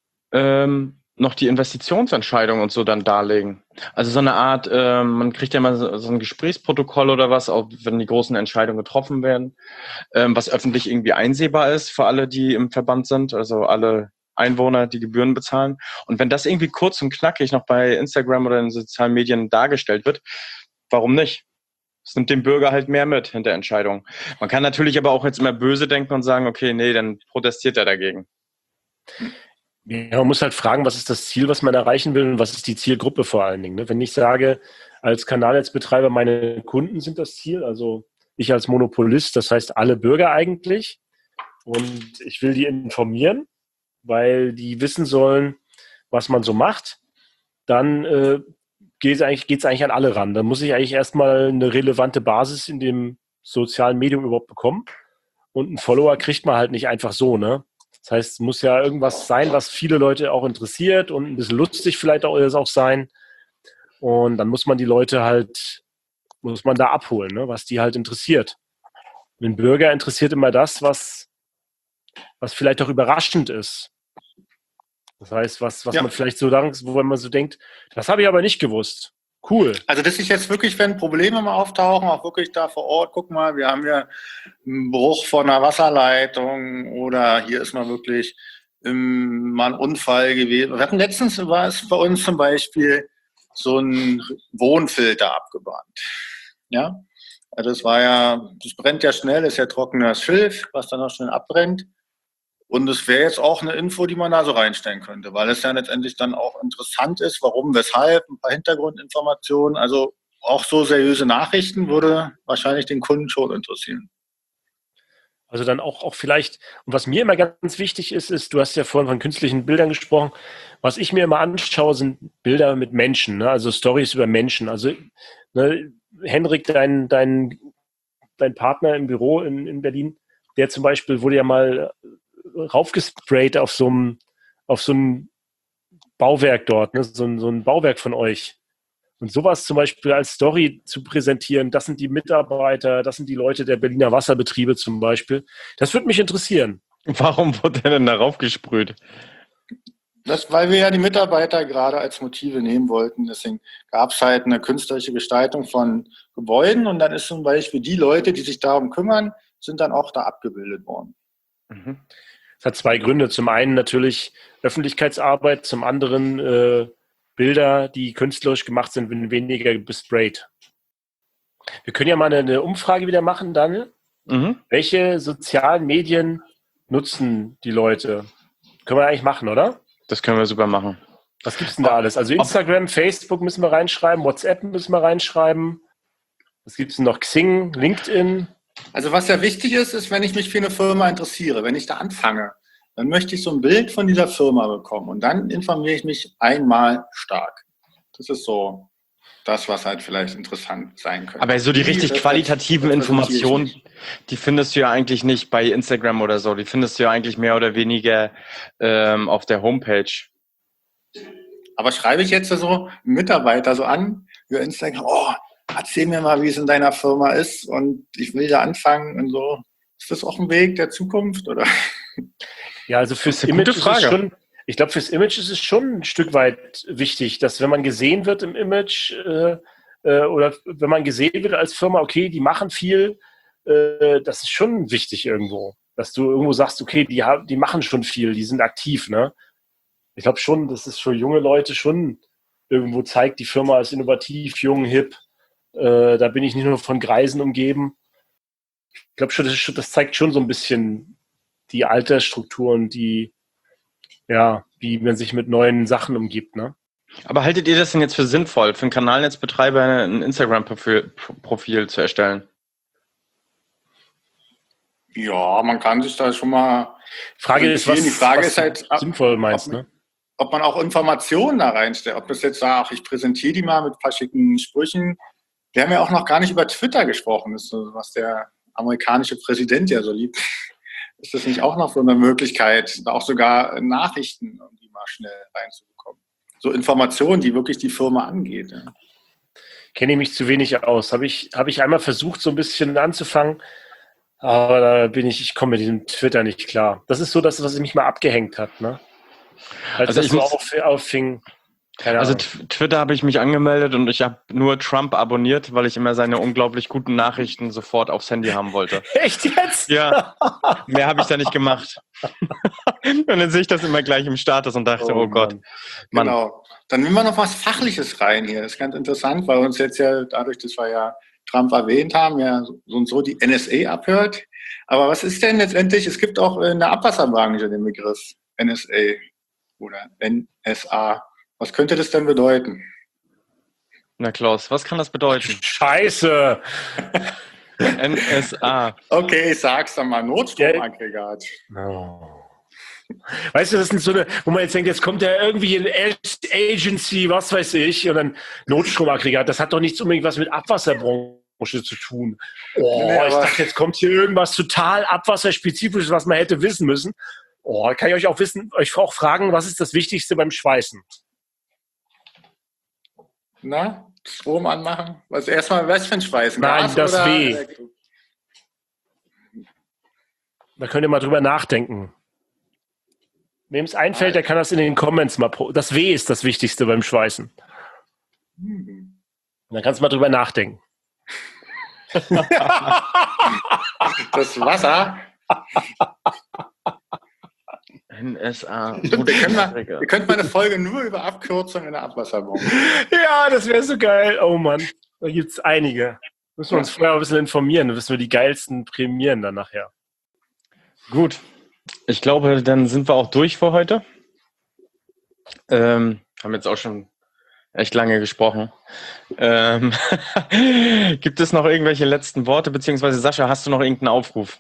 noch die Investitionsentscheidung und so dann darlegen. Also so eine Art, man kriegt ja mal so ein Gesprächsprotokoll oder was, auch wenn die großen Entscheidungen getroffen werden, was öffentlich irgendwie einsehbar ist für alle, die im Verband sind, also alle Einwohner, die Gebühren bezahlen. Und wenn das irgendwie kurz und knackig noch bei Instagram oder in den sozialen Medien dargestellt wird, warum nicht? Es nimmt dem Bürger halt mehr mit in der Entscheidung. Man kann natürlich aber auch jetzt immer böse denken und sagen, okay, nee, dann protestiert er dagegen. Ja, man muss halt fragen, was ist das Ziel, was man erreichen will und was ist die Zielgruppe vor allen Dingen. Ne? Wenn ich sage, als Kanalnetzbetreiber, meine Kunden sind das Ziel, also ich als Monopolist, das heißt alle Bürger eigentlich, und ich will die informieren, weil die wissen sollen, was man so macht, dann geht es eigentlich an alle ran. Dann muss ich eigentlich erstmal eine relevante Basis in dem sozialen Medium überhaupt bekommen und einen Follower kriegt man halt nicht einfach so, ne? Das heißt, es muss ja irgendwas sein, was viele Leute auch interessiert und ein bisschen lustig vielleicht auch sein. Und dann muss man die Leute muss man da abholen, ne, was die halt interessiert. Den Bürger interessiert immer das, was vielleicht auch überraschend ist. Das heißt, was man vielleicht so wo man so denkt, das habe ich aber nicht gewusst. Cool. Also das ist jetzt wirklich, wenn Probleme mal auftauchen, auch wirklich da vor Ort, guck mal, wir haben hier einen Bruch von einer Wasserleitung oder hier ist mal wirklich mal ein Unfall gewesen. Wir hatten letztens, war es bei uns zum Beispiel so ein Wohnfilter abgebrannt. Ja, also das brennt ja schnell, ist ja trockenes Schilf, was dann auch schnell abbrennt. Und es wäre jetzt auch eine Info, die man da so reinstellen könnte, weil es ja letztendlich dann auch interessant ist, warum, weshalb, ein paar Hintergrundinformationen. Also auch so seriöse Nachrichten würde wahrscheinlich den Kunden schon interessieren. Also dann auch vielleicht, und was mir immer ganz wichtig ist, du hast ja vorhin von künstlichen Bildern gesprochen, was ich mir immer anschaue, sind Bilder mit Menschen, ne? Also Storys über Menschen. Also ne, Henrik, dein Partner im Büro in Berlin, der zum Beispiel wurde ja mal raufgesprayt auf so ein Bauwerk dort, ne? So ein Bauwerk von euch. Und sowas zum Beispiel als Story zu präsentieren, das sind die Mitarbeiter, das sind die Leute der Berliner Wasserbetriebe zum Beispiel. Das würde mich interessieren. Warum wurde er denn darauf gesprüht? Weil wir ja die Mitarbeiter gerade als Motive nehmen wollten. Deswegen gab es halt eine künstlerische Gestaltung von Gebäuden und dann ist zum Beispiel die Leute, die sich darum kümmern, sind dann auch da abgebildet worden. Mhm. Das hat zwei Gründe. Zum einen natürlich Öffentlichkeitsarbeit, zum anderen Bilder, die künstlerisch gemacht sind, werden weniger besprayt. Wir können ja mal eine Umfrage wieder machen, Daniel. Mhm. Welche sozialen Medien nutzen die Leute? Können wir eigentlich machen, oder? Das können wir super machen. Was gibt's denn da alles? Also Instagram, Facebook müssen wir reinschreiben, WhatsApp müssen wir reinschreiben. Was gibt's denn noch? Xing, LinkedIn? Also was ja wichtig ist, wenn ich mich für eine Firma interessiere, wenn ich da anfange, dann möchte ich so ein Bild von dieser Firma bekommen und dann informiere ich mich einmal stark. Das ist so das, was halt vielleicht interessant sein könnte. Aber so die richtig qualitativen Informationen, die findest du ja eigentlich nicht bei Instagram oder so. Die findest du ja eigentlich mehr oder weniger auf der Homepage. Aber schreibe ich jetzt so Mitarbeiter so an über Instagram, erzähl mir mal, wie es in deiner Firma ist und ich will da anfangen und so. Ist das auch ein Weg der Zukunft, oder? Ja, also fürs Image ist es schon, ich glaube, fürs Image ist es schon ein Stück weit wichtig, dass wenn man gesehen wird im Image oder wenn man gesehen wird als Firma, okay, die machen viel, das ist schon wichtig irgendwo, dass du irgendwo sagst, okay, die machen schon viel, die sind aktiv, ne? Ich glaube schon, dass es für junge Leute schon irgendwo zeigt, die Firma ist innovativ, jung, hip, da bin ich nicht nur von Greisen umgeben. Ich glaube schon, das zeigt schon so ein bisschen die Altersstrukturen, wie man sich mit neuen Sachen umgibt, ne? Aber haltet ihr das denn jetzt für sinnvoll, für einen Kanalnetzbetreiber ein Instagram-Profil zu erstellen? Ja, man kann sich da schon mal... Die Frage ist halt, sinnvoll meinst, ne? Ob man auch Informationen da reinstellt. Ob das jetzt sagt, ich präsentiere die mal mit ein paar schicken Sprüchen. Wir haben ja auch noch gar nicht über Twitter gesprochen, das ist so, was der amerikanische Präsident ja so liebt. Ist das nicht auch noch so eine Möglichkeit, da auch sogar Nachrichten irgendwie mal schnell reinzubekommen? So Informationen, die wirklich die Firma angeht. Ja. Kenne ich mich zu wenig aus. Habe ich einmal versucht, so ein bisschen anzufangen, aber ich komme mit diesem Twitter nicht klar. Das ist so das, was mich mal abgehängt hat, ne? Als das so auffing. Also Twitter habe ich mich angemeldet und ich habe nur Trump abonniert, weil ich immer seine unglaublich guten Nachrichten sofort aufs Handy haben wollte. Echt jetzt? Ja, mehr habe ich da nicht gemacht. Und dann sehe ich das immer gleich im Status und dachte, oh Gott. Mann. Genau. Dann nehmen wir noch was Fachliches rein hier. Das ist ganz interessant, weil uns jetzt ja dadurch, dass wir ja Trump erwähnt haben, ja so und so die NSA abhört. Aber was ist denn letztendlich, es gibt auch in der Abwasserbranche den Begriff NSA oder NSA. Was könnte das denn bedeuten? Na Klaus, was kann das bedeuten? Scheiße! NSA. Okay, ich sag's dann mal, Notstromaggregat. No. Weißt du, das sind so eine, wo man jetzt denkt, jetzt kommt ja irgendwie eine Agency, was weiß ich, und dann Notstromaggregat. Das hat doch nichts unbedingt was mit Abwasserbranche zu tun. Ich dachte, jetzt kommt hier irgendwas total abwasserspezifisches, was man hätte wissen müssen. Kann ich euch auch fragen, was ist das Wichtigste beim Schweißen? Na, Strom anmachen? Was erstmal, was für ein Schweißen? Nein, Gas das oder W. Elektro? Da könnt ihr mal drüber nachdenken. Wem es einfällt, der kann das in den Comments mal das W ist das Wichtigste beim Schweißen. Und dann kannst du mal drüber nachdenken. Das Wasser. NSA. Wir könnten mal eine Folge nur über Abkürzungen in der Abwasserbombe. Ja, das wäre so geil. Oh Mann, da gibt es einige. Müssen wir uns vorher ein bisschen informieren. Dann wissen wir die geilsten prämieren dann nachher. Gut. Ich glaube, dann sind wir auch durch für heute. Haben jetzt auch schon echt lange gesprochen. Gibt es noch irgendwelche letzten Worte? Beziehungsweise Sascha, hast du noch irgendeinen Aufruf?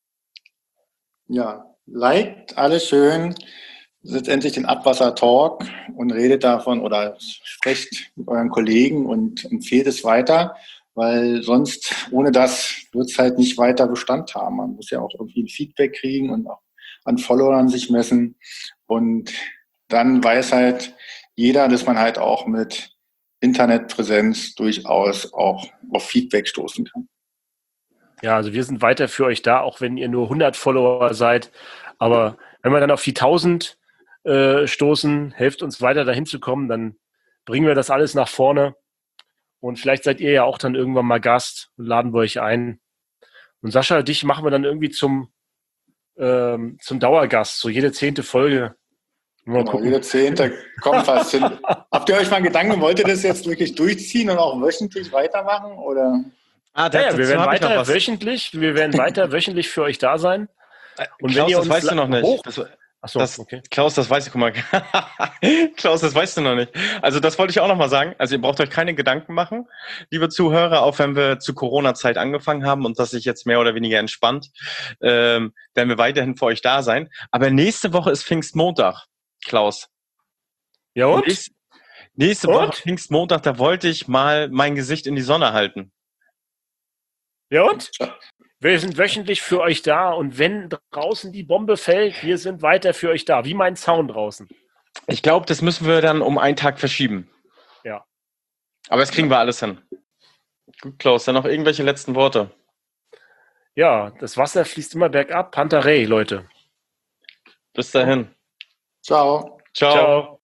Ja, liked alles schön. Letztendlich den Abwasser-Talk und redet davon oder sprecht mit euren Kollegen und empfehlt es weiter, weil sonst ohne das wird es halt nicht weiter Bestand haben. Man muss ja auch irgendwie ein Feedback kriegen und auch an Followern sich messen. Und dann weiß halt jeder, dass man halt auch mit Internetpräsenz durchaus auch auf Feedback stoßen kann. Ja, also wir sind weiter für euch da, auch wenn ihr nur 100 Follower seid. Aber wenn wir dann auf die 1000 stoßen, helft uns weiter dahin zu kommen, dann bringen wir das alles nach vorne. Und vielleicht seid ihr ja auch dann irgendwann mal Gast und laden wir euch ein. Und Sascha, dich machen wir dann irgendwie zum Dauergast, so jede 10. Folge. Mal Genau, gucken. jede 10. kommt was hin. Habt ihr euch mal Gedanken, wollt ihr das jetzt wirklich durchziehen und auch wöchentlich weitermachen? Oder? Ja, wir werden weiter wöchentlich für euch da sein. Und Klaus, wenn ihr uns das weißt du noch nicht. Okay. Klaus, das weißt du, guck mal. Klaus, das weißt du noch nicht. Also das wollte ich auch noch mal sagen. Also ihr braucht euch keine Gedanken machen, liebe Zuhörer, auch wenn wir zu Corona-Zeit angefangen haben und das sich jetzt mehr oder weniger entspannt, werden wir weiterhin für euch da sein. Aber nächste Woche ist Pfingstmontag, Klaus. Ja und? Nächste Woche Pfingstmontag, da wollte ich mal mein Gesicht in die Sonne halten. Ja und? Wir sind wöchentlich für euch da und wenn draußen die Bombe fällt, wir sind weiter für euch da. Wie mein Zaun draußen. Ich glaube, das müssen wir dann um einen Tag verschieben. Ja. Aber das kriegen wir alles hin. Gut, Klaus, dann noch irgendwelche letzten Worte? Ja, das Wasser fließt immer bergab. Pantarei, Leute. Bis dahin. Ciao. Ciao.